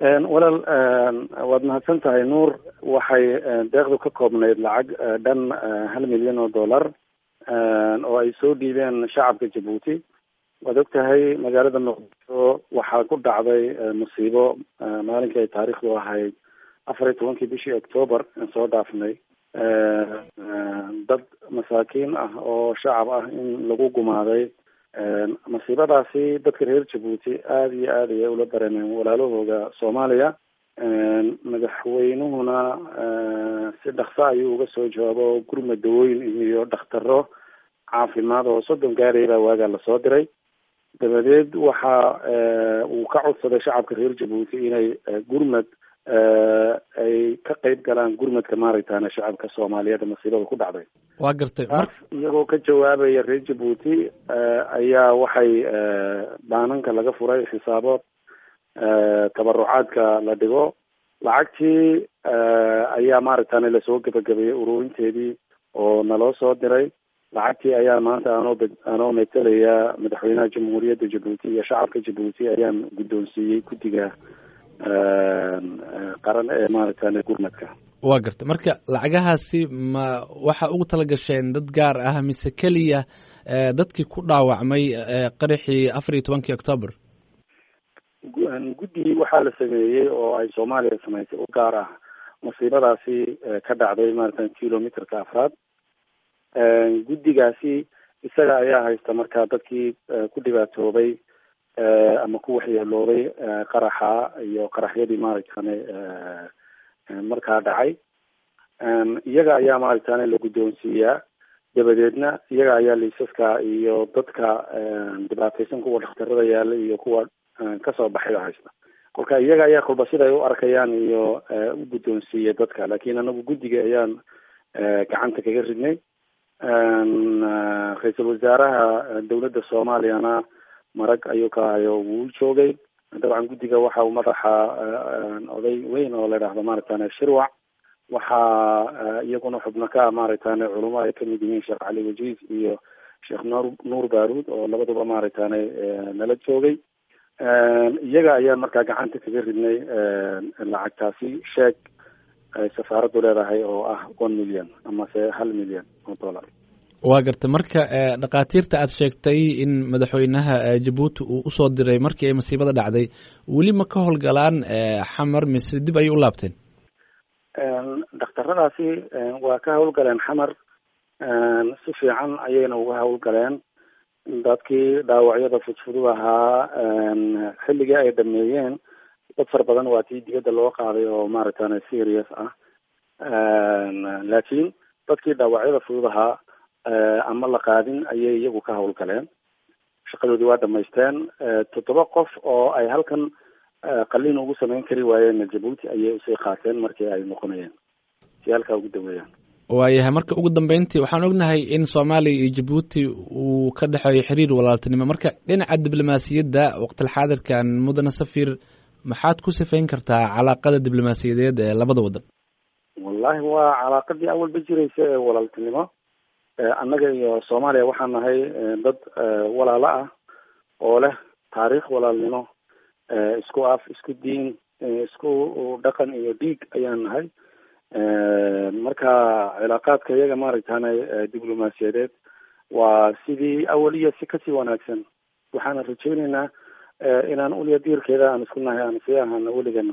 walaal waad mahadsan tahay nuur. waxay deeqdu ka koobnayd lacag dhan $1 milyan oo ay soo dhiibeen shacabka Jabuuti. waad og tahay magaalada Muqdisho waxaa ku dhacday musiibo maalinkii ay taariikhdu ahayd 14 bishii October aan soo dhaafnay. dad masaakiin ah oo shacab ah in lagu gumaaday. masiibadaasi dadka reer Jabuuti aad iyo aad ayay ula dareemeen walaalahooda Soomaaliya. madaxweynuhuna si dhaqso ayuu uga soo jawaabo gurmad dawooyin iyo dhakhtaro caafimaad oo 30 gaari baa waaga la soo diray. dabadeed waxa uu ka codsaday shacabka reer Jabuuti inay gurmad ay ka qayb galaan gurmadka maaraytaana shacabka Soomaaliyeed masiibada ku dhacday. waa gartay iyagoo ka jawaabaya reer Jabuuti ayaa waxay baananka laga furay xisaabood tabarucaadka la dhigo. lacagtii ayaa maaraytaana la soo gabagabeeyay ururinteedii oo naloo soo diray. lacagtii ayaa maanta anoo metelaya madaxweynaha jamhuuriyadda Jabuuti iyo shacabka Jabuuti ayaan guddoonsiiyey guddiga qaran ee maaraytaana gurmadka. waa gartay marka lacagahaasi ma waxa ugu tala gasheen dad gaar ah mise keliya dadkii ku dhaawacmay qaraxii 14 October? guddi waxaa la sameeyey oo ay Soomaaliya samaysay u gaar ah masiibadaasi ka dhacday maaraytaan kilomitarka 4. guddigaasi isaga ayaa haysta markaa dadkii ku dhibaatoobay ama ku waxyeeloobay qaraxa iyo qaraxyadii maaraytaane markaa dhacay. iyaga ayaa maaraytaane la guddoonsiiyaa. dabadeedna iyaga ayaa liisaska iyo dadka dhibaataysan kuwa dhakhtarada yaala iyo kuwa kasoo baxay haysta. kolka iyaga ayaa kolba siday u arkayaan iyo u guddoonsiiya dadka. laakiin anagu guddiga ayaan gacanta kaga ridnay. ra-iisul wasaaraha dowladda Soomaaliyana marag ayuu ka hayo wuu joogay. dabcan guddiga waxa uu madaxa oday weyn oo la yidhaahdo maaraytaane Shirwac. waxaa iyaguna xubno ka maaraytaane culamo ay kamid yihiin Sheekh Cali Wajiis iyo Sheekh Nuur Baaruud oo labaduba maaraytaane nala joogay. iyaga ayaa markaa gacanta kaga ridnay lacagtaasi sheeg ay safaaraddu leedahay oo ah $1 milyan amase $1 milyan. waa gartay marka dhakhaatiirta aad sheegtay in madaxweynaha Jabuuti uu usoo diray markii ay masiibada dhacday weli ma ka howlgalaan xamar mise dib ayay u laabteen? dhakhtaradaasi waa ka howlgaleen xamar. si fiican ayayna uga howlgaleen. dadkii dhaawacyada fudfudud ahaa xilligii ay dhameeyeen dad fara badan waa tii dibadda loo qaaday oo maaragtaane serious ah. laakiin dadkii dhaawacyada fudud ahaa ama la qaadin ayay iyagu ka howlgaleen. shaqadoodii waa dhamaysteen. 7 qof oo ay halkan qalliin ugu samayn kari waayeen Jabuuti ayay usii qaateen markii ay noqonayeen si halkaa ugu daweeyaan. waayahay marka ugu dambeyntii waxaan ognahay in Soomaaliya iyo Jabuuti uu ka dhexeeyo xiriir walaaltinimo. marka dhinaca diblomaasiyadda waqti xaadirkan mudane safir maxaad ku sifayn kartaa calaaqada diblomaasiyadeed ee labada wadan? wallahi waa calaaqadii awalba jiraysa ee walaaltinimo. annaga iyo Soomaaliya waxaan nahay dad walaalo ah oo leh taariikh walaalnimo, isku af, isku diin, isku dhaqan iyo dhiig ayaan nahay. marka cilaaqaadka iyaga maaragtaane diblomaasiyadeed waa sidii awal iyo si kasii wanaagsan. waxaana rajaynaynaa inaan uliya diirkeeda aan isku nahay aan sii ahaano weligana.